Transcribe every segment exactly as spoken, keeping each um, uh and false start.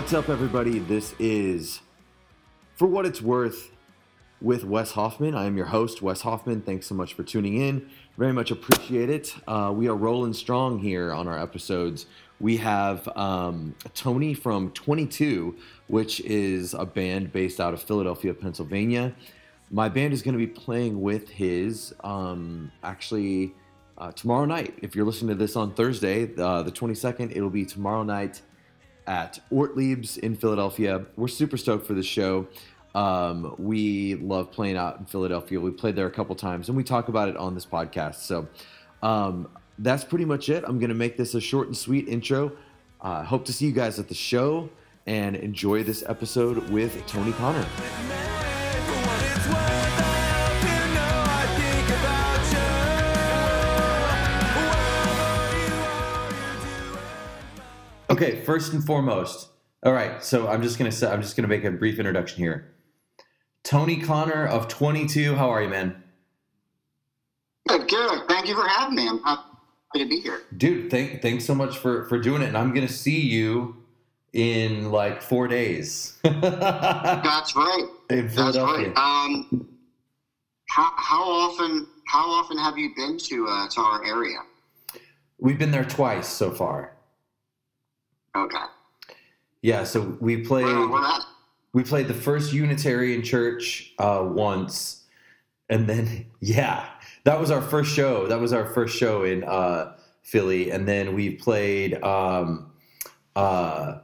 What's up, everybody? This is For What It's Worth with Wes Hoffman. I am your host, Wes Hoffman. Thanks so much for tuning in. Very much appreciate it. Uh, we are rolling strong here on our episodes. We have um, Tony from twenty-two, which is a band based out of Philadelphia, Pennsylvania. My band is going to be playing with his um, actually uh, tomorrow night. If you're listening to this on Thursday, uh, the twenty-second, it'll be tomorrow night at Ortlieb's in Philadelphia. We're super stoked for this show. Um, we love playing out in Philadelphia. We played there a couple times, and we talk about it on this podcast. So um, that's pretty much it. I'm going to make this a short and sweet intro. Uh, hope to see you guys at the show, and enjoy this episode with Tony Connor. Okay, first and foremost. All right, so I'm just gonna say, I'm just gonna make a brief introduction here. Tony Connor of twenty-two, how are you, man? Good, good. Thank you for having me. I'm happy to be here, dude. Thank, thanks so much for for doing it. And I'm gonna see you in like four days. That's right. In Philadelphia. That's right. Um, how how often how often have you been to uh, to our area? We've been there twice so far. Okay. Yeah, so we played. Where, where at? We played the First Unitarian Church uh, once, and then yeah, that was our first show. That was our first show in uh, Philly, and then we played. Um, uh,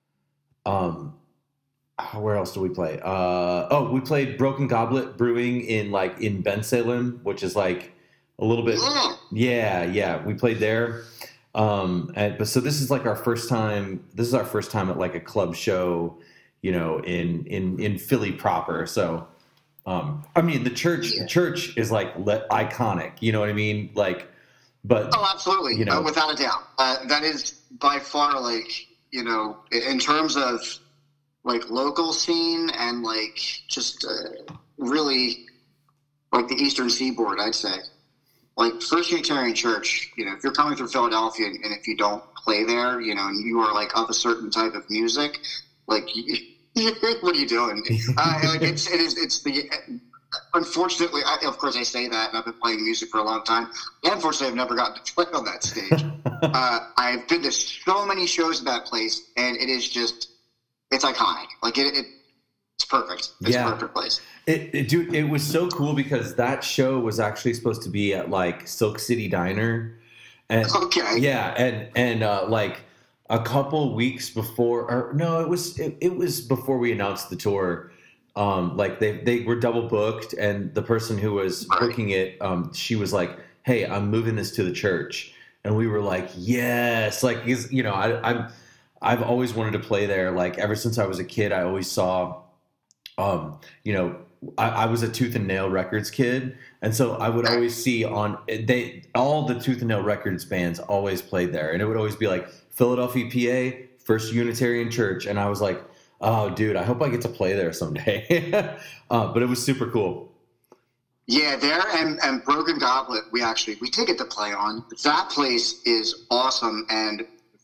um, where else do we play? Uh, oh, we played Broken Goblet Brewing in like in Bensalem, which is like a little bit. Yeah, yeah, yeah. We played there. Um, and, but so this is like our first time, this is our first time at like a club show, you know, in, in, in Philly proper. So, um, I mean, the church, yeah. the church is like le- iconic, you know what I mean? Like, but. Oh, absolutely. You know, uh, without a doubt. Uh, that is by far like, you know, in terms of like local scene and like just, uh, really like the Eastern Seaboard, I'd say. Like First Unitarian Church, you know, if you're coming through Philadelphia and if you don't play there, you know, and you are like of a certain type of music, like, you, what are you doing? Uh, like it's it is it's the unfortunately, I, of course, I say that, and I've been playing music for a long time. And unfortunately, I've never gotten to play on that stage. uh, I've been to so many shows at that place, and it is just it's iconic. Like it, it it's perfect. It's yeah. a perfect place. It, it, dude, it was so cool because that show was actually supposed to be at like Silk City Diner, and okay, yeah, and and uh, like a couple weeks before, or no, it was it, it was before we announced the tour. Um, like they they were double booked, and the person who was booking it, um, she was like, "Hey, I'm moving this to the church," and we were like, "Yes!" Like, you know, I, I'm I've always wanted to play there. Like ever since I was a kid, I always saw, um, you know. I, I was a Tooth and Nail Records kid, and so I would always see on they all the Tooth and Nail Records bands always played there, and it would always be like Philadelphia, P A, First Unitarian Church, and I was like, oh, dude, I hope I get to play there someday. uh, but it was super cool. Yeah, there and, and Broken Goblet, we actually we did get to play on. That place is awesome and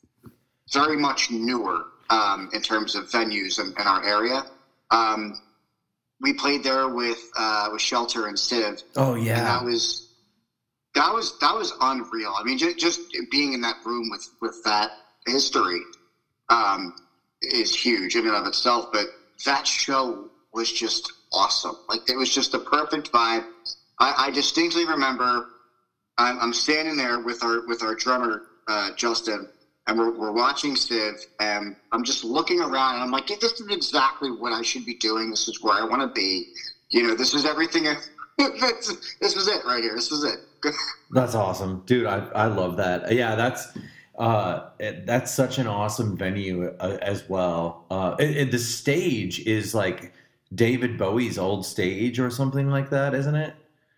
very much newer um, in terms of venues in, in our area. Um, We played there with uh, with Shelter and Civ. Oh yeah, and that was that was that was unreal. I mean, just, just being in that room with, with that history um, is huge in and of itself. But that show was just awesome. Like it was just a perfect vibe. I, I distinctly remember I'm, I'm standing there with our with our drummer uh, Justin. And we're, we're watching Civ, and I'm just looking around, and I'm like, this is exactly what I should be doing. This is where I want to be. You know, this is everything. I, this, this is it right here. This is it. That's awesome. Dude, I, I love that. Yeah, that's uh, it, that's such an awesome venue uh, as well. Uh, it, it, the stage is like David Bowie's old stage or something like that, isn't it?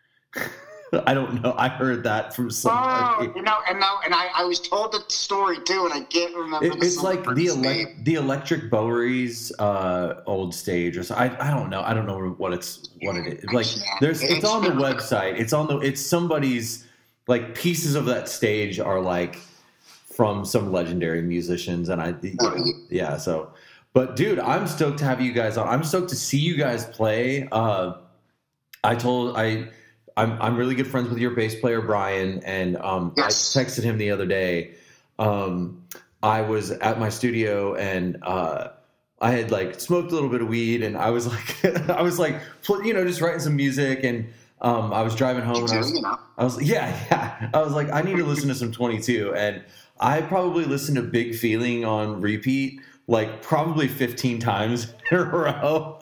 I don't know. I heard that from somebody. Oh, you know, and now, and I, I was told the story too, and I can't remember. It, the it's like the ele- the Electric Bowery's uh, old stage, or so. I I don't know. I don't know what it's what it is. Like there's, it's on the website. It's on the. It's somebody's like pieces of that stage are like from some legendary musicians, and I you know, yeah. So, But dude, I'm stoked to have you guys on. I'm stoked to see you guys play. Uh, I told I, I'm I'm really good friends with your bass player Brian, and um, yes. I texted him the other day. Um, I was at my studio and uh, I had like smoked a little bit of weed, and I was like, I was like, you know, just writing some music, and um, I was driving home. And I was, you know. I was, yeah, yeah. I was like, I need to listen to some twenty-two, and I probably listened to Big Feeling on repeat like probably fifteen times in a row.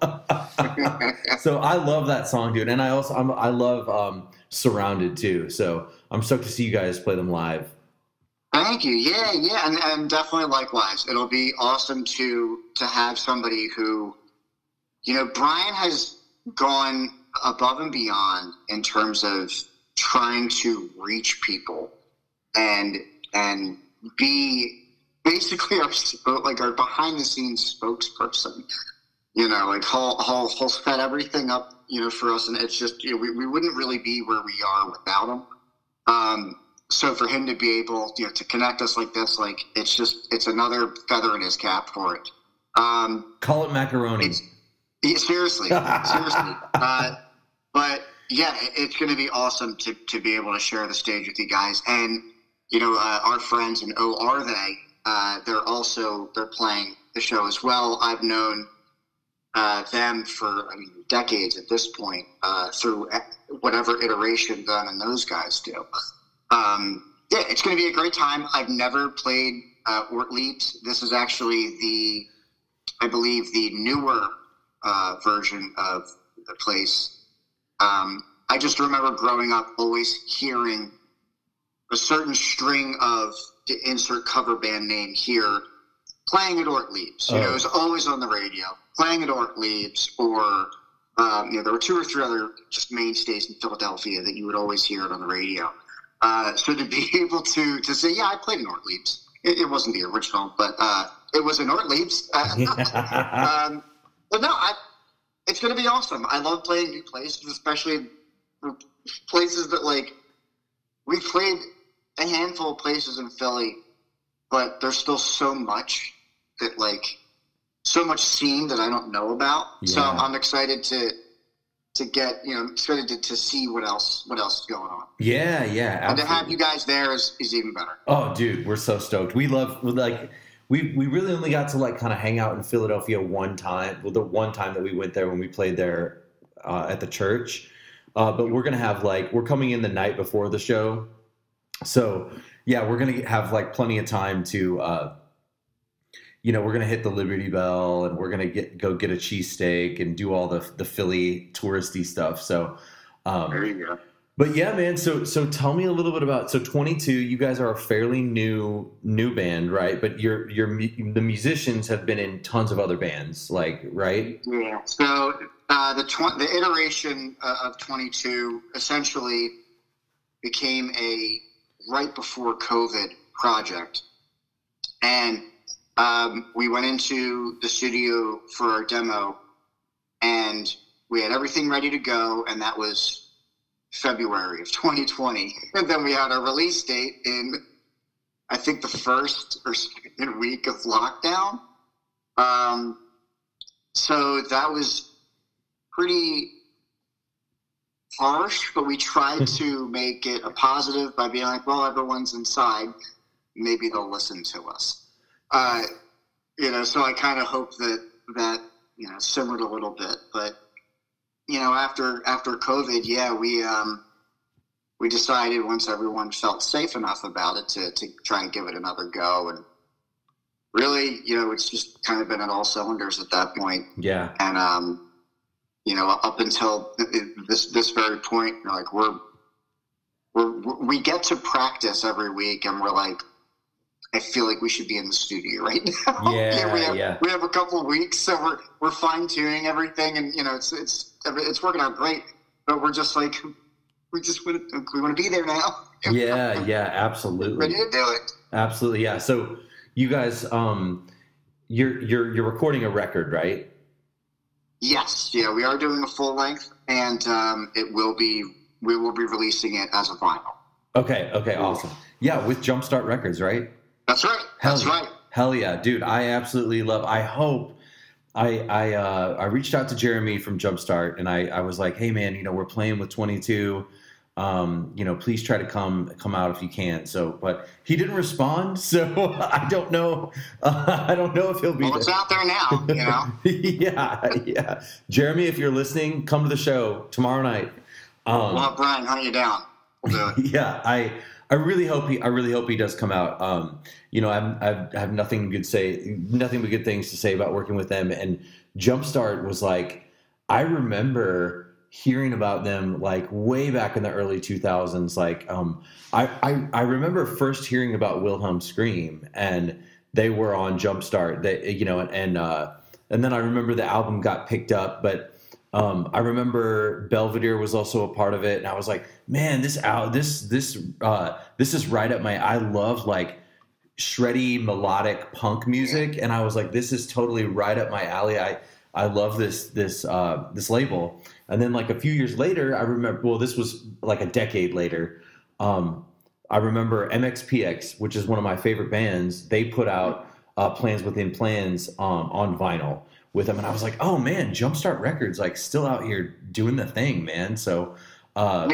So I love that song, dude. And I also, I'm, I love um, Surrounded too. So I'm stoked to see you guys play them live. Thank you. Yeah, yeah. And, and definitely likewise. It'll be awesome to, to have somebody who, you know, Brian has gone above and beyond in terms of trying to reach people and, and be basically our like our behind the scenes spokesperson. You know, like he'll, he'll, he'll set everything up, you know, for us, and it's just, you know, we, we wouldn't really be where we are without him. Um, so for him to be able, you know, to connect us like this, like it's just, it's another feather in his cap for it. Um, Call it macaroni. Yeah, seriously, seriously. Uh, but yeah, it, it's going to be awesome to to be able to share the stage with you guys, and you know, uh, our friends in Oh Are They? Uh, they're also, they're playing the show as well. I've known uh, them for, I mean, decades at this point, uh, through whatever iteration them and those guys do. Um, yeah, it's going to be a great time. I've never played uh, Ortlieb's. This is actually the, I believe, the newer uh, version of the place. Um, I just remember growing up always hearing a certain string of, to insert cover band name here, playing at Ortlieb's. You oh. know, it was always on the radio, playing at Ortlieb's, or um, you know, there were two or three other just mainstays in Philadelphia that you would always hear it on the radio. Uh, so to be able to to say, yeah, I played in Ortlieb's. It, it wasn't the original, but uh, it was in Ortlieb's. um, but no, I, it's going to be awesome. I love playing new places, especially places that like we played a handful of places in Philly, but there's still so much that like so much scene that I don't know about. Yeah. So I'm excited to to get, you know, excited to, to see what else what else is going on. Yeah, yeah, absolutely. And to have you guys there is, is even better. Oh, dude, we're so stoked. We love like we we really only got to like kind of hang out in Philadelphia one time. Well, the one time that we went there when we played there uh, at the church. Uh, but we're gonna have like we're coming in the night before the show. So, yeah, we're going to have, like, plenty of time to, uh, you know, we're going to hit the Liberty Bell, and we're going to get go get a cheesesteak and do all the the Philly touristy stuff. So, um, there you go. But, yeah, man, so so tell me a little bit about – so twenty-two, you guys are a fairly new new band, right? But you're, you're, the musicians have been in tons of other bands, like, right? Yeah. So uh, the, tw- the iteration uh, of twenty-two essentially became a – right before COVID project. And um, we went into the studio for our demo, and we had everything ready to go, and that was February of twenty twenty. And then we had our release date in, I think, the first or second week of lockdown. Um, so that was pretty harsh, but we tried to make it a positive by being like, well, everyone's inside, maybe they'll listen to us. Uh, you know, so I kind of hope that that you know simmered a little bit. But you know, after after COVID, yeah, we um, we decided once everyone felt safe enough about it to to try and give it another go. And really, you know, it's just kind of been at all cylinders at that point. Yeah. And um. You know, up until this this very point, you're like we're we're we get to practice every week, and we're like, I feel like we should be in the studio right now. Yeah, yeah, we have, yeah. We have a couple of weeks, so we're we're fine tuning everything, and you know, it's it's it's working out great. But we're just like, we just want to, we want to be there now. Yeah, yeah, absolutely. Ready to do it. Absolutely, yeah. So you guys, um, you're you're you're recording a record, right? Yes, yeah, we are doing a full length, and um, it will be we will be releasing it as a vinyl. Okay, okay, awesome. Yeah, with Jumpstart Records, right? That's right. Hell That's yeah. right. Hell yeah, dude! I absolutely love. I hope I I uh, I reached out to Jeremy from Jumpstart, and I I was like, hey man, you know, we're playing with twenty-two. Um, you know, please try to come come out if you can. So, but he didn't respond, so I don't know. Uh, I don't know if he'll be. Well, it's out there now, you know. yeah, yeah. Jeremy, if you're listening, come to the show tomorrow night. Um, we'll have Brian hunt you down. We'll do it. Yeah, I I really hope he I really hope he does come out. Um, you know, I'm, I have nothing good say, nothing but good things to say about working with them. And Jumpstart was like, I remember hearing about them like way back in the early two thousands. Like, um, I, I, I remember first hearing about Wilhelm Scream, and they were on Jumpstart. They, you know, and and, uh, and then I remember the album got picked up, but um, I remember Belvedere was also a part of it, and I was like, man, this out this this uh, this is right up my. I love like shreddy melodic punk music, and I was like, this is totally right up my alley. I I love this this uh, this label. And then like a few years later, I remember, well, this was like a decade later. Um, I remember M X P X, which is one of my favorite bands. They put out uh, Plans Within Plans um, on vinyl with them. And I was like, oh man, Jumpstart Records, like still out here doing the thing, man. So, uh,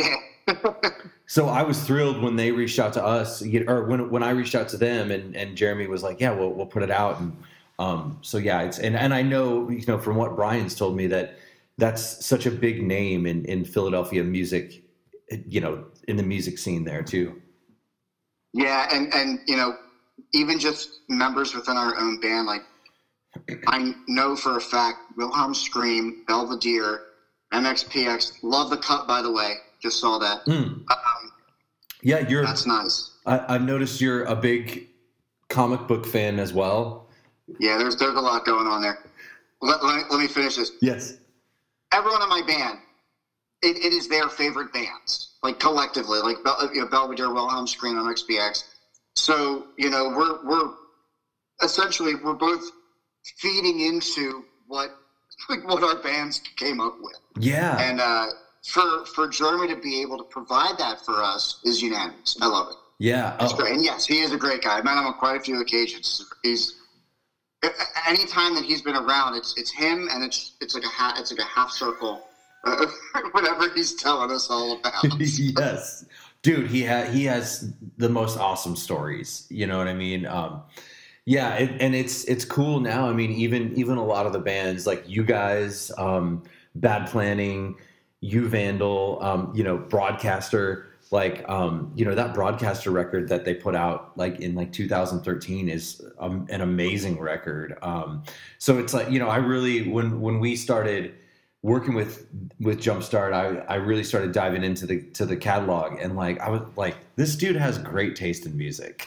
so I was thrilled when they reached out to us, or when, when I reached out to them, and, and Jeremy was like, yeah, we'll, we'll put it out. And um, so, yeah, it's, and, and I know, you know, from what Brian's told me, that that's such a big name in, in Philadelphia music, you know, in the music scene there too. Yeah. And, and, you know, even just members within our own band, like I know for a fact, Wilhelm Scream, Belvedere, M X P X, love the cut, by the way, just saw that. Mm. Um, yeah. You're, that's nice. I, I've noticed you're a big comic book fan as well. Yeah. There's, there's a lot going on there. Let, let, me, let me finish this. Yes. Everyone in my band, it, it is their favorite bands, like collectively, like you know, Belvedere, Wilhelm Scream, M X P X. So, you know, we're we're essentially we're both feeding into what like what our bands came up with. Yeah. And uh, for for Jeremy to be able to provide that for us is unanimous. I love it. Yeah. It's oh. great. And yes, he is a great guy. I met him on quite a few occasions. He's anytime that he's been around, it's it's him, and it's it's like a half it's like a half circle, uh, whatever he's telling us all about. Yes, dude, he ha- he has the most awesome stories. You know what I mean? Um, yeah, it, and it's it's cool now. I mean, even even a lot of the bands like you guys, um, Bad Planning, You Vandal, um, you know, Broadcaster. Like, um, you know, that Broadcaster record that they put out like in like two thousand thirteen is um, an amazing record. Um, so it's like, you know, I really, when, when we started working with, with Jumpstart, I, I really started diving into the, to the catalog, and like, I was like, this dude has great taste in music.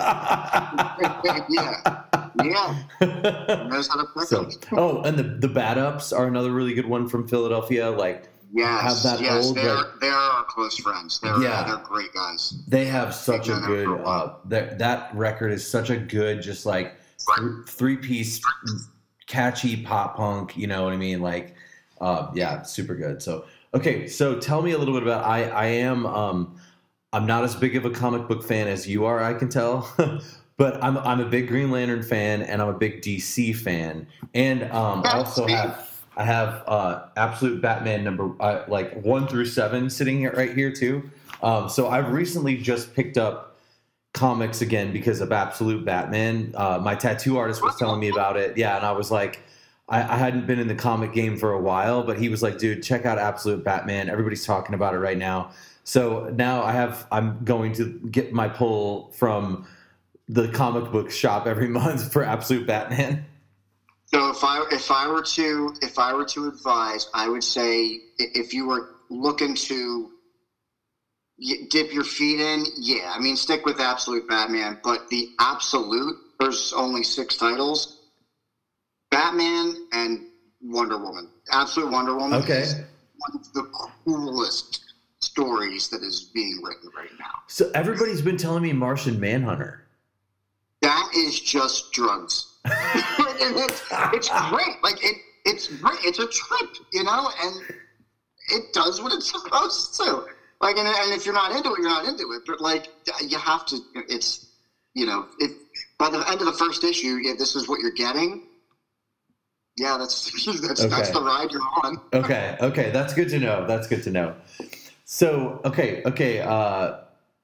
yeah. Yeah. Knows how to play. So, oh, and the, the Bad Ups are another really good one from Philadelphia. Like, Yes, have that yes, old, they're like, they're our close friends. They're yeah, they're great guys. They have such They've a done that good for a while. uh, that that record is such a good, just like th- three piece, catchy pop punk. You know what I mean? Like, uh, yeah, super good. So okay, so tell me a little bit about. I I am um I'm not as big of a comic book fan as you are, I can tell. But I'm I'm a big Green Lantern fan, and I'm a big D C fan, and um, I also have. I have uh, Absolute Batman number uh, like one through seven sitting here, right here too. Um, so I've recently just picked up comics again because of Absolute Batman. Uh, my tattoo artist was telling me about it. Yeah, and I was like, I, I hadn't been in the comic game for a while, but he was like, dude, check out Absolute Batman. Everybody's talking about it right now. So now I have, I'm going to get my pull from the comic book shop every month for Absolute Batman. So if I if I were to if I were to advise, I would say if you were looking to dip your feet in, yeah, I mean stick with Absolute Batman. But the Absolute, there's only six titles: Batman and Wonder Woman. Absolute Wonder Woman okay. is one of the coolest stories that is being written right now. So everybody's been telling me Martian Manhunter. That is just drugs. And it's, it's great. Like it, it's great. It's a trip, you know, and it does what it's supposed to. Like, and, and if you're not into it, you're not into it. But like, you have to. It's, you know, if by the end of the first issue, yeah, this is what you're getting. yeah, that's that's Okay. that's the ride you're on. Okay, okay, that's good to know. That's good to know. So, okay, okay. Uh,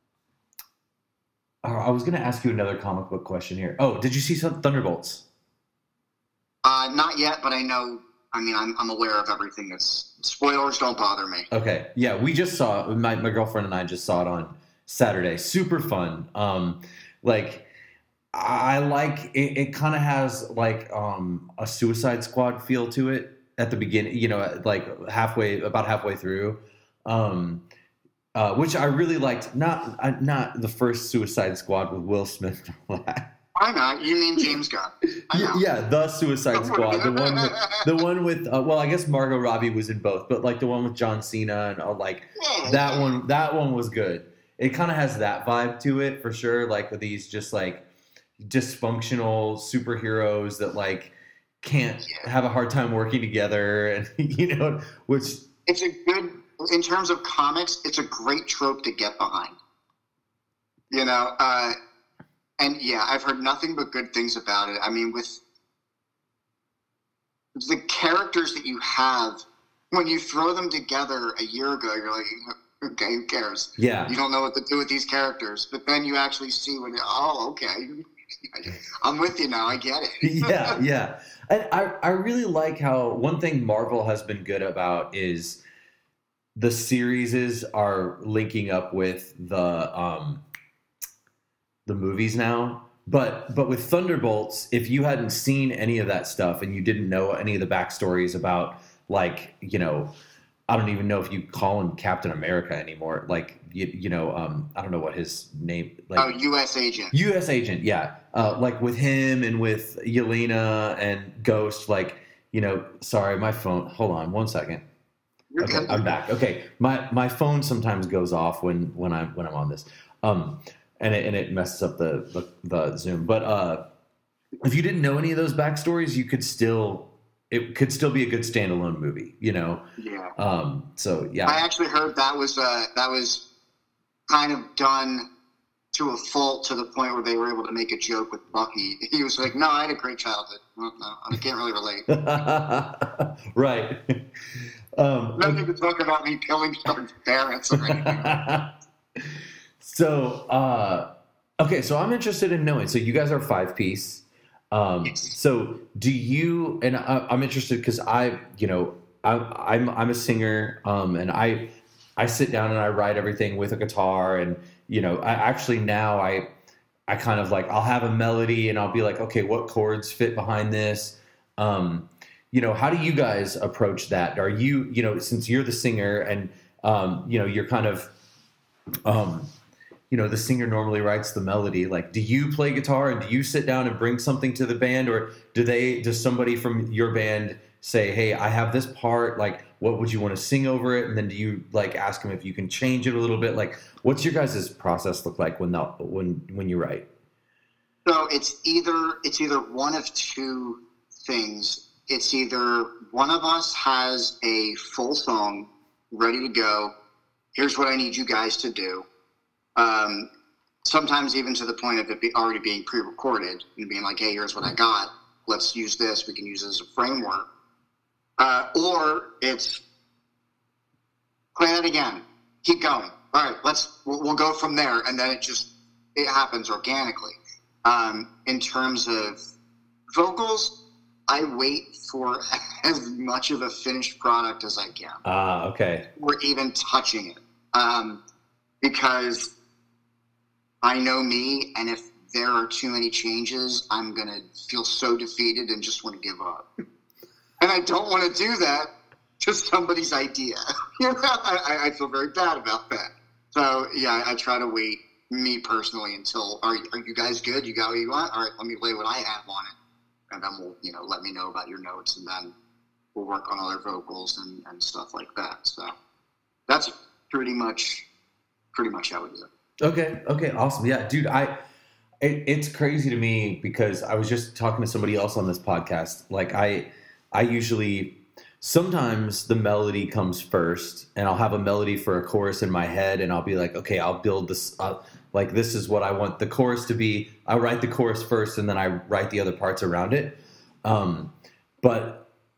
I was going to ask you another comic book question here. Oh, did you see some Thunderbolts? Uh, not yet, but I know. I mean, I'm I'm aware of everything. That's spoilers don't bother me. Okay, yeah, we just saw my my girlfriend and I just saw it on Saturday. Super fun. Um, like I like it. It kind of has like um a Suicide Squad feel to it at the beginning. You know, like halfway, about halfway through. Um, Uh, which I really liked. Not uh, not the first Suicide Squad with Will Smith. Why not? You mean James Gunn? I know. Yeah, the Suicide Squad, the one with the one with. Uh, well, I guess Margot Robbie was in both, but like the one with John Cena and uh, like Yeah. that one. That one was good. It kind of has that vibe to it for sure. Like with these just like dysfunctional superheroes that like can't Yeah. have a hard time working together, and you know, which It's a good, in terms of comics, it's a great trope to get behind. You know, uh, and yeah, I've heard nothing but good things about it. I mean, with the characters that you have, when you throw them together a year ago, you're like, okay, who cares? yeah. You don't know what to do with these characters, but then you actually see when, oh, okay, I'm with you now. I get it. yeah, yeah. And I, I really like how one thing Marvel has been good about is the series are linking up with the um the movies now. But but with Thunderbolts, if you hadn't seen any of that stuff and you didn't know any of the backstories about, like, you know, I don't even know if you call him Captain America anymore. Like, you, you know, um, I don't know what his name. Like, Oh, U S agent. U S agent, yeah. Uh, like with him and with Yelena and Ghost, like, you know, sorry, my phone. Hold on one second. You're Okay, good. I'm back. Okay, my my phone sometimes goes off when when I'm when I'm on this, um, and it and it messes up the the, the Zoom. But uh, if you didn't know any of those backstories, you could still it could still be a good standalone movie, you know. Yeah. Um. So yeah. I actually heard that was uh, that was kind of done to a fault, to the point where they were able to make a joke with Bucky. He was like, "No, I had a great childhood. Well, no, I can't really relate." Right. Um, Nothing to talk about me killing someone's parents or anything. so, uh, okay, so I'm interested in knowing. So you guys are five piece. Um, Yes. so do you? And I, I'm interested because I, you know, I, I'm I'm a singer, um, and I I sit down and I write everything with a guitar, and you know, I actually now I I kind of like I'll have a melody and I'll be like, okay, what chords fit behind this? Um, You know, how do you guys approach that? Are you, you know, since you're the singer and, um, you know, you're kind of, um, you know, the singer normally writes the melody. Like, do you play guitar and do you sit down and bring something to the band, or do they, does somebody from your band say, hey, I have this part, like, what would you want to sing over it? And then do you like ask them if you can change it a little bit? Like, what's your guys' process look like when the, when when you write? So it's either it's either one of two things. It's either one of us has a full song ready to go. Here's what I need you guys to do. Um, sometimes even to the point of it be already being pre-recorded and being like, hey, here's what I got. Let's use this. We can use it as a framework. Uh, or it's play that again. Keep going. All right, let's we'll, we'll go from there, and then it just it happens organically. Um, in terms of vocals, I wait for as much of a finished product as I can, Ah, okay. or even touching it, um, because I know me, and if there are too many changes, I'm gonna feel so defeated and just want to give up. And I don't want to do that to somebody's idea. You know, I, I feel very bad about that. So yeah, I try to wait, me personally, until are are you guys good? You got what you want? All right, let me lay what I have on it. And then we'll, you know, let me know about your notes, and then we'll work on other vocals and, and stuff like that. So that's pretty much, pretty much how we do it. Okay. Okay. Awesome. Yeah, dude. I. It, it's crazy to me because I was just talking to somebody else on this podcast. Like I, I usually sometimes the melody comes first, and I'll have a melody for a chorus in my head, and I'll be like, okay, I'll build this. Uh, like this is what I want the chorus to be. I write the chorus first, and then I write the other parts around it. Um, but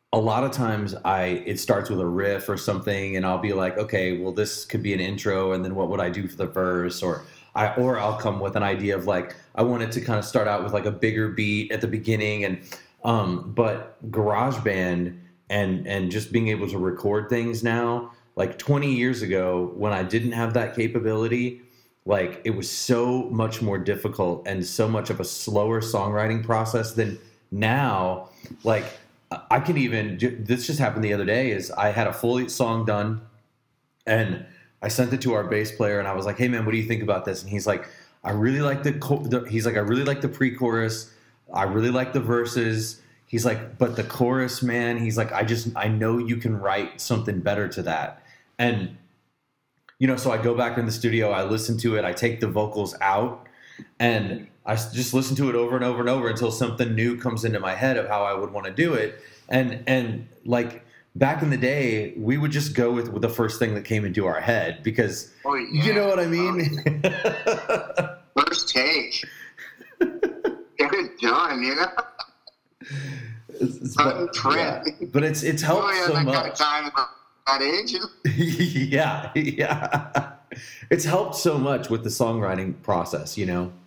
a lot of times I it starts with a riff or something, and I'll be like, okay, well, this could be an intro, and then what would I do for the verse? Or I or I'll come with an idea of like I want it to kind of start out with like a bigger beat at the beginning, and um, but GarageBand and and just being able to record things now, like twenty years ago when I didn't have that capability, like it was so much more difficult and so much of a slower songwriting process than now. Like I can even, this just happened the other day, is I had a full song done and I sent it to our bass player and I was like, hey man, what do you think about this? And he's like, I really like the, the he's like, I really like the pre-chorus. I really like the verses. He's like, but the chorus, man, he's like, I just, I know you can write something better to that. And, you know, so I go back in the studio, I listen to it, I take the vocals out, and I just listen to it over and over and over until something new comes into my head of how I would want to do it. And, and like back in the day, we would just go with, with the first thing that came into our head because, oh, yeah. You know what I mean? Oh, yeah. First take. Get it done, you know? It's, but, yeah. but it's, it's helped oh, yeah, so that much. Kind of time at that age. yeah. Yeah. It's helped so much with the songwriting process, you know?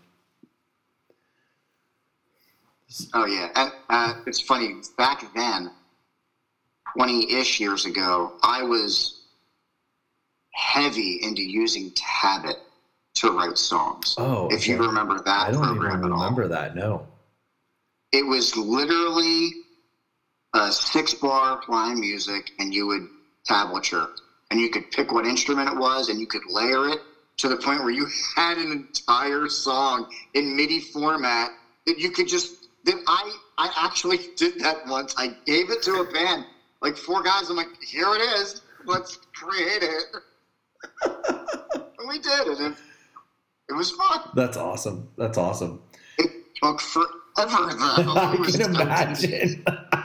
Oh, yeah. And uh, it's funny. Back then, twenty-ish years ago, I was heavy into using Tablet to write songs. Oh, if okay. you remember that I don't program even at all. remember that, no. It was literally a six-bar line music, and you would tablature. And you could pick what instrument it was, and you could layer it to the point where you had an entire song in MIDI format that you could just... That I, I actually did that once. I gave it to a band, like four guys. I'm like, here it is. Let's create it. And we did it. And it was fun. That's awesome. That's awesome. It took forever, though. I can imagine.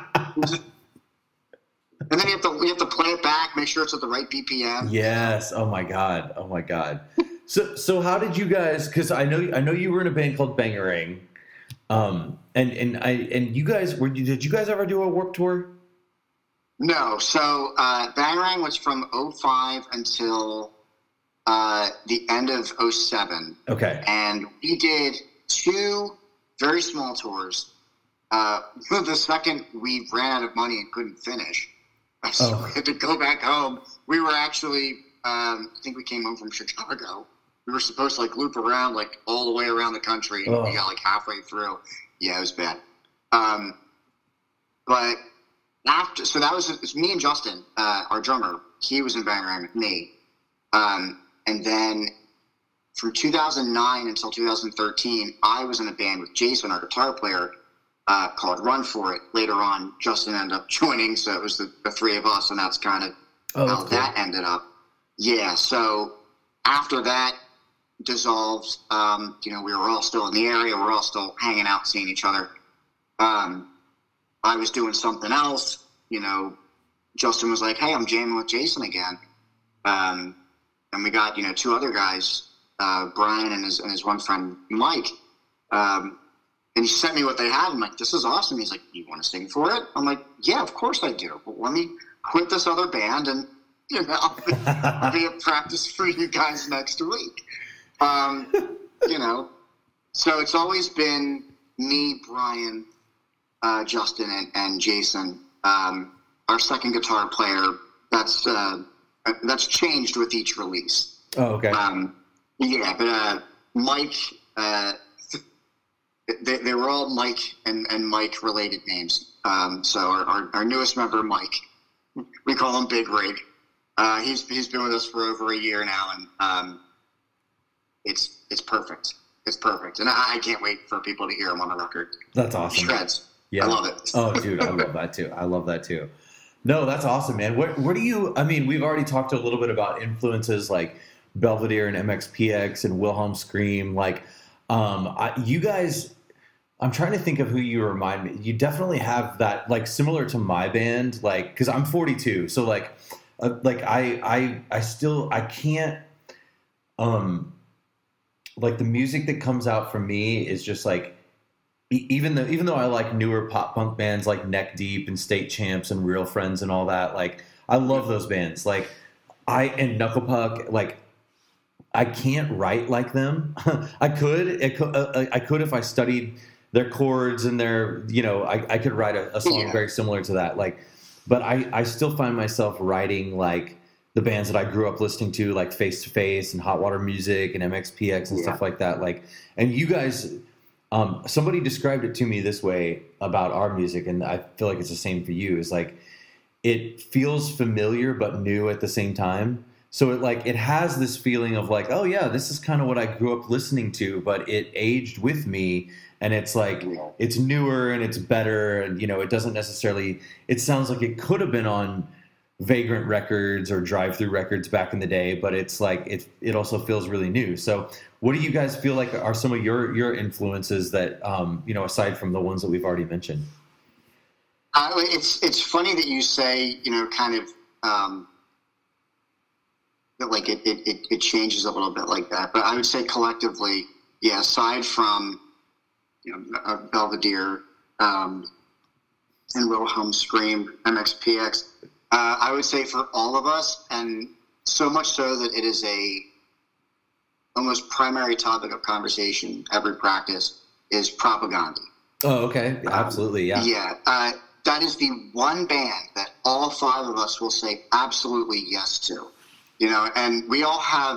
And then you have to you have to play it back, make sure it's at the right B P M. Yes. Oh my god. Oh my god. So so how did you guys? Because I know I know you were in a band called Bangarang. Um, and, and I, and you guys were, did you guys ever do a Warped Tour? No. So, uh, Bangarang was from oh five until, uh, the end of oh seven. Okay. And we did two very small tours. Uh, the second we ran out of money and couldn't finish, so oh. we had to go back home. We were actually, um, I think we came home from Chicago. We were supposed to like loop around like all the way around the country, and oh. we got like halfway through. Yeah, it was bad. Um, but after, so that was, it was me and Justin, uh, our drummer. He was in Bangarang with me, um, and then from two thousand nine until two thousand thirteen, I was in a band with Jason, our guitar player, uh, called Run For It. Later on, Justin ended up joining, so it was the, the three of us, and that's kind of oh, how cool. that ended up. Yeah. So after that dissolved, um, you know, we were all still in the area. We were all still hanging out, seeing each other. Um, I was doing something else. You know, Justin was like, hey, I'm jamming with Jason again. Um, and we got, you know, two other guys, uh, Brian and his, and his one friend, Mike. Um, and he sent me what they had. I'm like, this is awesome. He's like, you want to sing for it? I'm like, yeah, of course I do. But let me quit this other band and, you know, I'll be, I'll be at practice for you guys next week. Um, you know, so it's always been me, Brian, uh, Justin, and, and Jason. Um, our second guitar player, that's uh, that's changed with each release. Oh, okay. Um, yeah, but uh, Mike, uh, they, they were all Mike and, and Mike related names. Um, so our, our, our newest member, Mike, we call him Big Rig. Uh, he's he's been with us for over a year now, and um, It's it's perfect. It's perfect. And I, I can't wait for people to hear him on the record. That's awesome. Shreds. Yeah. I love it. Oh, dude, I love that too. I love that too. No, that's awesome, man. What, what do you, I mean, we've already talked a little bit about influences like Belvedere and M X P X and Wilhelm Scream. Like, um, I, you guys, I'm trying to think of who you remind me. You definitely have that, like, similar to my band, like, because I'm forty-two. So, like, uh, like I, I, I still, I can't, um, like the music that comes out from me is just like e- even though even though I like newer pop punk bands like Neck Deep and State Champs and Real Friends and all that, like I love those bands. Like I and Knuckle Puck, like I can't write like them. I could, it could uh, I could if I studied their chords and their, you know, I, I could write a, a song Yeah. very similar to that. Like, but I, I still find myself writing like the bands that I grew up listening to, like Face to Face and Hot Water Music and M X P X and Yeah. stuff like that. Like, and you guys, um, somebody described it to me this way about our music, and I feel like it's the same for you. Is like, it feels familiar but new at the same time. So it like it has this feeling of like, oh yeah, this is kind of what I grew up listening to, but it aged with me, and it's like Yeah. it's newer and it's better, and you know, it doesn't necessarily. It sounds like it could have been on Vagrant Records or Drive Through Records back in the day, but it's like it it also feels really new. So what do you guys feel like are some of your your influences that um, you know, aside from the ones that we've already mentioned? Uh, it's it's funny that you say, you know, kind of um, that like it, it, it, it changes a little bit like that. But I would say collectively, yeah, aside from, you know, uh, Belvedere um, and Wilhelm Scream, M X P X, uh, I would say for all of us, and so much so that it is a almost primary topic of conversation every practice, is Propaganda. Oh, okay, absolutely, yeah. Um, yeah, uh, that is the one band that all five of us will say absolutely yes to. You know, and we all have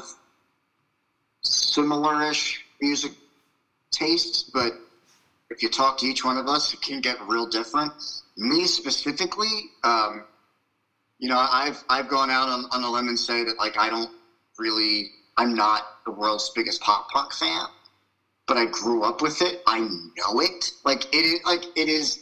similar-ish music tastes, but if you talk to each one of us, it can get real different. Me specifically, um, you know, I've I've gone out on, on a limb and say that, like, I don't really, I'm not the world's biggest pop punk fan, but I grew up with it. I know it. Like, it is, like, it is,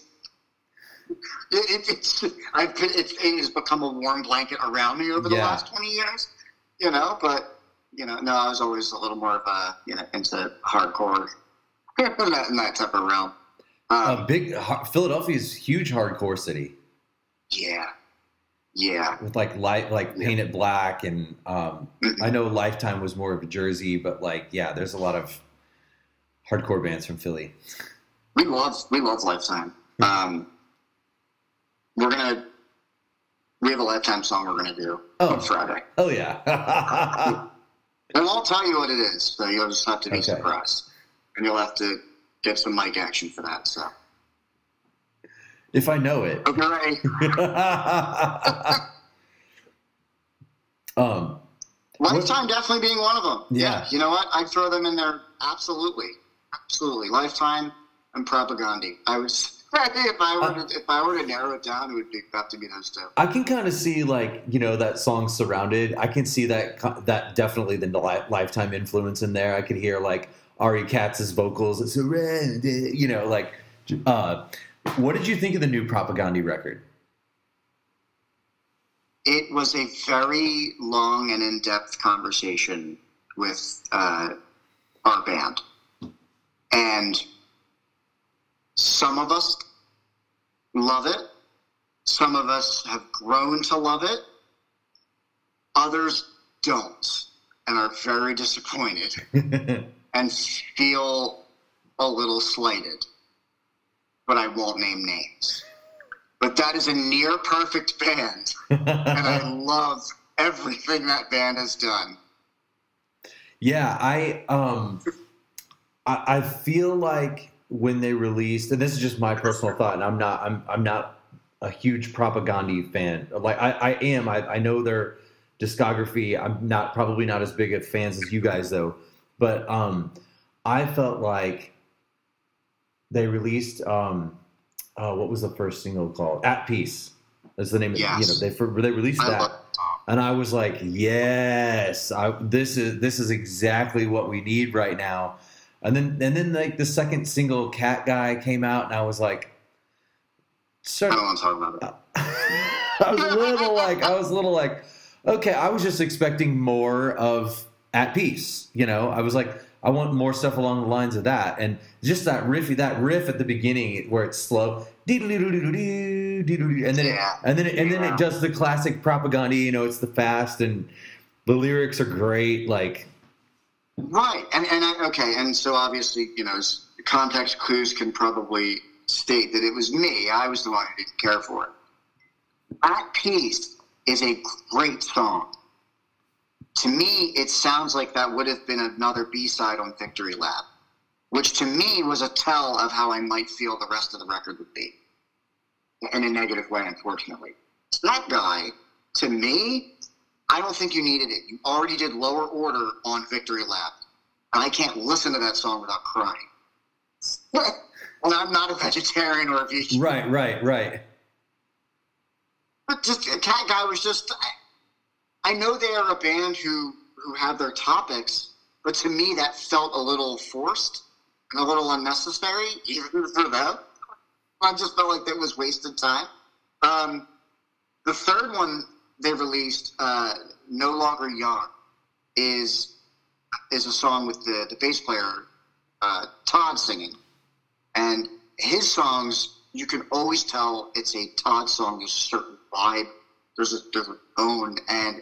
it, it, it's, I've been, it, it has become a warm blanket around me over the Yeah. last twenty years, you know, but, you know, no, I was always a little more of a, you know, into hardcore in that, in that type of realm. Um, A big Philadelphia's huge hardcore city yeah. Yeah. with like light, like Yeah. Paint It Black, and um, Mhm. I know Lifetime was more of a Jersey, but like yeah, there's a lot of hardcore bands from Philly. We love we love Lifetime. Um, we're gonna we have a Lifetime song we're gonna do Oh. on Friday, Oh yeah, and I'll tell you what it is. So you'll just have to be Okay. surprised, and you'll have to get some mic action for that. So if I know it. okay, um, Lifetime definitely being one of them. Yeah. You know what? I'd throw them in there. Absolutely, absolutely. Lifetime and Propaganda. I was. If I were to, if I were to narrow it down, it would be, have to be those two. I can kind of see like, you know, that song Surrounded. I can see that co- that definitely the li- Lifetime influence in there. I could hear like Ari Katz's vocals, Surrounded, you know, like. Uh, what did you think of the new Propaganda record? It was a very long and in-depth conversation with uh, our band. And some of us love it. Some of us have grown to love it. Others don't and are very disappointed and feel a little slighted. But I won't name names. But that is a near perfect band. And I love everything that band has done. Yeah, I um, I, I feel like when they released, and this is just my personal thought, and I'm not, I'm, I'm not a huge Propaganda fan. Like I, I am. I, I know their discography. I'm not probably not as big of fans as you guys though. But um, I felt like they released um, uh, what was the first single called? At Peace. That's the name of Yes. you know they for, they released I that. love And I was like, yes, I, this is this is exactly what we need right now. And then and then like the second single, Cat Guy, came out, and I was like, I start, don't want to talk about it. I was a little like I was a little like, okay, I was just expecting more of At Peace. You know, I was like, I want more stuff along the lines of that, and just that riff, that riff at the beginning where it's slow, and then it, Yeah. and then it, and then Yeah. it does the classic Propaganda. You know, it's the fast, and the lyrics are great. Like, Right. And, and I, okay. And so obviously, you know, as context clues can probably state that it was me. I was the one who didn't care for it. At Peace is a great song. To me, it sounds like that would have been another B-side on Victory Lap, which to me was a tell of how I might feel the rest of the record would be. In a negative way, unfortunately. That guy, to me, I don't think you needed it. You already did Lower Order on Victory Lap. And I can't listen to that song without crying. And I'm not a vegetarian or a vegan. Right, right, right. But just Cat Guy was just... I, I know they are a band who, who have their topics, but to me that felt a little forced and a little unnecessary, even for them. I just felt like that was wasted time. Um, the third one they released, uh, No Longer Young, is is a song with the, the bass player, uh, Todd, singing. And his songs, you can always tell it's a Todd song. There's a certain vibe. There's a different tone. And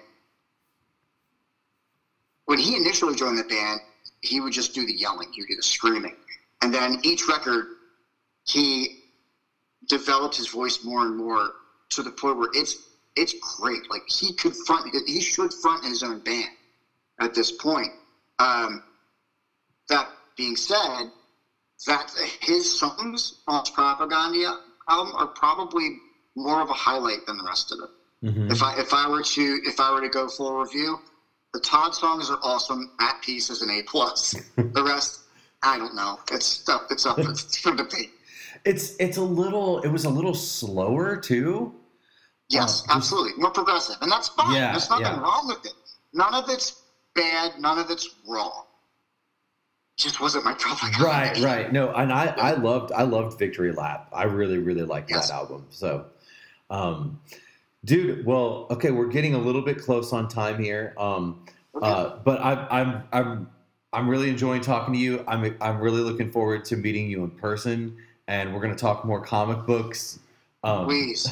when he initially joined the band, he would just do the yelling. He would do the screaming. And then each record, he developed his voice more and more to the point where it's it's great. Like, he could front, he should front his own band at this point. Um, that being said, that his songs on his Propaganda album are probably more of a highlight than the rest of it. Mm-hmm. If I if I were to if I were to go full review, the Todd songs are awesome. At Peace is an A plus. The rest, I don't know. It's up. It's up for debate. It's it's a little. It was a little slower too. Yes, uh, absolutely. More progressive, and that's fine. Yeah, There's nothing yeah. wrong with it. None of it's bad. None of it's wrong. Just wasn't my propaganda. Right, right. No, and I, I loved I loved Victory Lap. I really, really liked yes. that album. So, um, dude, well, okay, we're getting a little bit close on time here. Um, okay. uh, but I, I'm I'm I'm really enjoying talking to you. I'm I'm really looking forward to meeting you in person, and we're gonna talk more comic books. Um, Please.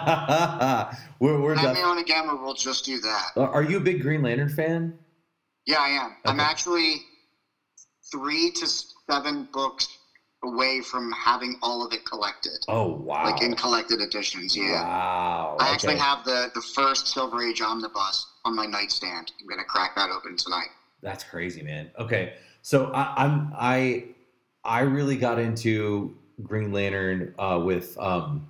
we're we're Let def- me on again, or we'll just do that. Are you a big Green Lantern fan? Yeah, I am. Okay. I'm actually three to seven books away from having all of it collected. Oh, wow. Like in collected editions, yeah. Wow. I actually okay. have the, the first Silver Age omnibus on my nightstand. I'm going to crack that open tonight. That's crazy, man. Okay. So I, I'm, I, I really got into Green Lantern uh, with, um,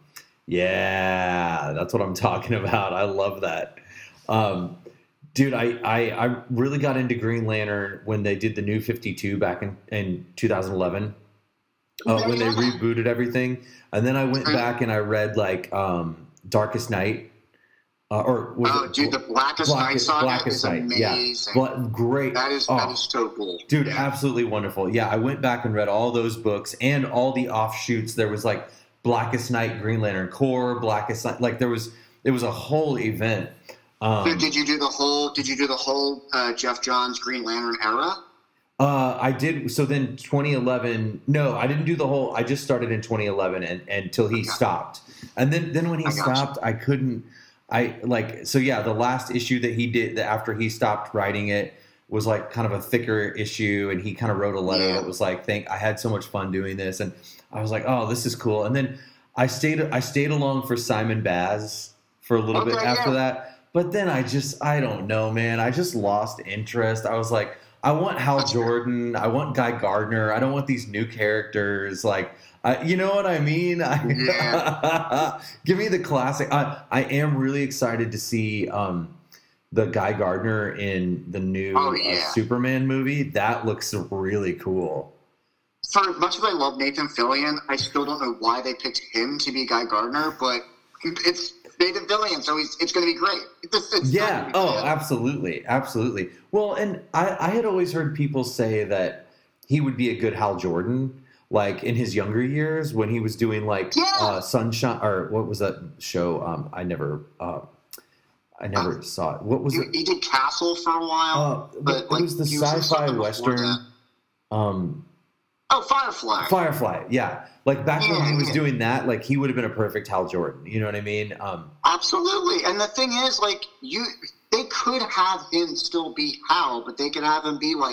yeah, that's what I'm talking about. I love that. Um, Dude, I, I, I really got into Green Lantern when they did the New fifty-two back in, in two thousand eleven, uh, when they rebooted everything. And then I went back and I read, like, um, Darkest Night. Uh, or was oh, it, dude, the Blackest, Blackest Night saga Blackest is Night. Amazing. Yeah. Bla- great. That is, oh, that is so cool. Dude, yeah. absolutely wonderful. Yeah, I went back and read all those books and all the offshoots. There was, like, Blackest Night, Green Lantern Corps, Blackest Night. Like, there was, it was a whole event. Um, did you do the whole? Did you do the whole uh, Jeff Johns Green Lantern era? Uh, I did. So then, twenty eleven. No, I didn't do the whole. I just started in twenty eleven, and, and until he okay. stopped, and then then when he I stopped, I couldn't. I like so yeah. The last issue that he did that after he stopped writing it was like kind of a thicker issue, and he kind of wrote a letter yeah. that was like, "Thank, I had so much fun doing this," and I was like, "Oh, this is cool." And then I stayed. I stayed along for Simon Baz for a little okay, bit after yeah. that. But then I just, I don't know, man. I just lost interest. I was like, I want Hal Jordan. I want Guy Gardner. I don't want these new characters. Like, I, you know what I mean? I, yeah. Give me the classic. I, I am really excited to see um, the Guy Gardner in the new oh, yeah. uh, Superman movie. That looks really cool. For as much as I love Nathan Fillion, I still don't know why they picked him to be Guy Gardner, but it's Nathan Fillion, so he's, it's going to be great. It's, it's yeah. Oh, good. absolutely. Absolutely. Well, and I, I had always heard people say that he would be a good Hal Jordan, like in his younger years when he was doing like yeah. uh, Sunshine, or what was that show? Um, I never, uh, I never uh, saw it. What was he, it? He did Castle for a while, uh, but it like, was the sci-fi western. Um, oh, Firefly. Firefly. Yeah. Like back yeah, when he was yeah. doing that, like he would have been a perfect Hal Jordan. You know what I mean? Um, Absolutely. And the thing is, like, you, they could have him still be Hal, but they could have him be like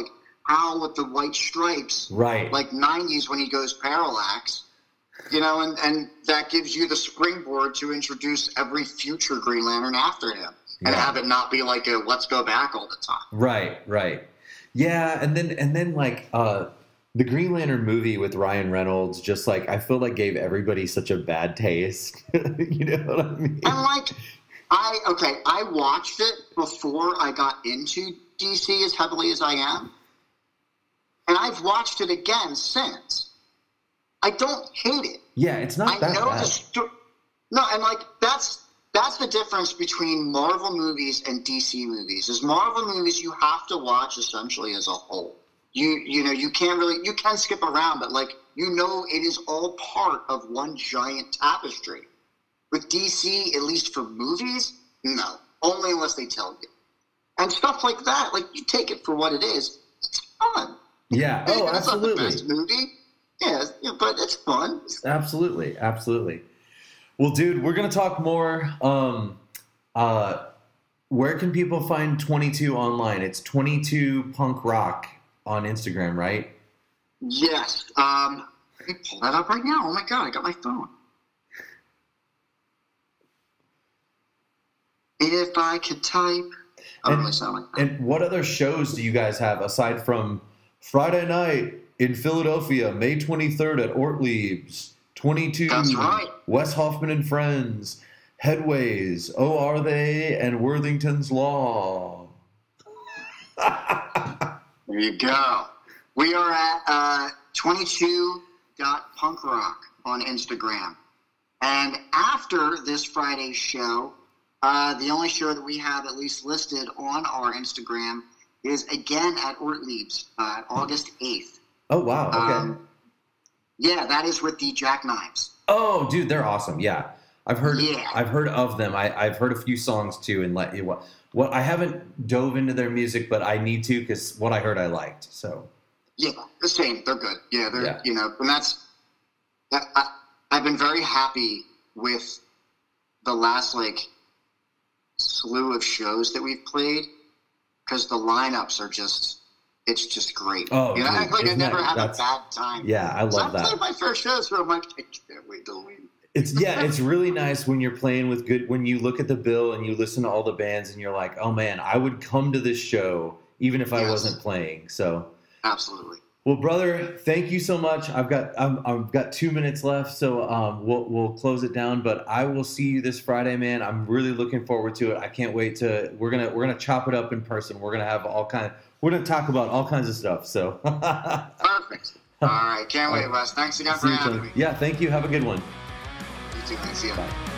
Hal with the white stripes, right? Like nineties when he goes Parallax, you know, and, and that gives you the springboard to introduce every future Green Lantern after him, and yeah. have it not be like a let's go back all the time. Right, right, yeah, and then and then like uh, the Green Lantern movie with Ryan Reynolds, just like I feel like gave everybody such a bad taste. You know what I mean? And like, I okay, I watched it before I got into D C as heavily as I am. And I've watched it again since. I don't hate it. Yeah, it's not I that know bad. the sto- No, and like that's that's the difference between Marvel movies and D C movies. Is Marvel movies you have to watch essentially as a whole. You you know you can't really you can skip around, but like you know it is all part of one giant tapestry. With D C, at least for movies, no, only unless they tell you. And stuff like that, like you take it for what it is. It's fun. Yeah. Oh, it's absolutely. Not the best movie. Yeah, yeah, but it's fun. Absolutely, absolutely. Well, dude, we're gonna talk more. Um, uh, where can people find twenty-two online? It's twenty-two Punk Rock on Instagram, right? Yes. Um, let me pull that up right now. Oh my god, I got my phone. If I could type. I don't And, really sound like that. and what other shows do you guys have aside from Friday night in Philadelphia, May twenty-third at Ortlieb's, twenty-two, That's right. Wes Hoffman and Friends, Headways, Oh Are They, and Worthington's Law. There you go. We are at uh, twenty-two dot punk rock on Instagram. And after this Friday's show, uh, the only show that we have at least listed on our Instagram is again at Ortlieb's, uh, August eighth. Oh, wow. Okay. Um, yeah, that is with the Jackknives. Oh, dude, they're awesome. Yeah. I've heard Yeah. I've heard of them. I, I've heard a few songs too, and let you what what I haven't dove into their music, but I need to because what I heard I liked. So Yeah, the same. They're good. Yeah, they're Yeah. you know, and that's that. I, I've been very happy with the last like slew of shows that we've played because the lineups are just it's just great. Oh, you know, dude, I, like I isn't never that- had a that's- bad time. yeah, I So love I that. played my first show, so I'm like, I can't wait to leave. It's yeah, it's really nice when you're playing with good. When you look at the bill and you listen to all the bands, and you're like, oh man, I would come to this show even if I Yes. wasn't playing. So. Absolutely. Well, brother, thank you so much. I've got I'm, I've got two minutes left, so um, we'll we'll close it down. But I will see you this Friday, man. I'm really looking forward to it. I can't wait to. We're gonna we're gonna chop it up in person. We're gonna have all kind. We're gonna talk about all kinds of stuff. So. Perfect. All right, can't wait, Wes. Thanks again for See you, having Tony. me. Yeah, thank you. Have a good one. You too. Thanks. See ya. Bye.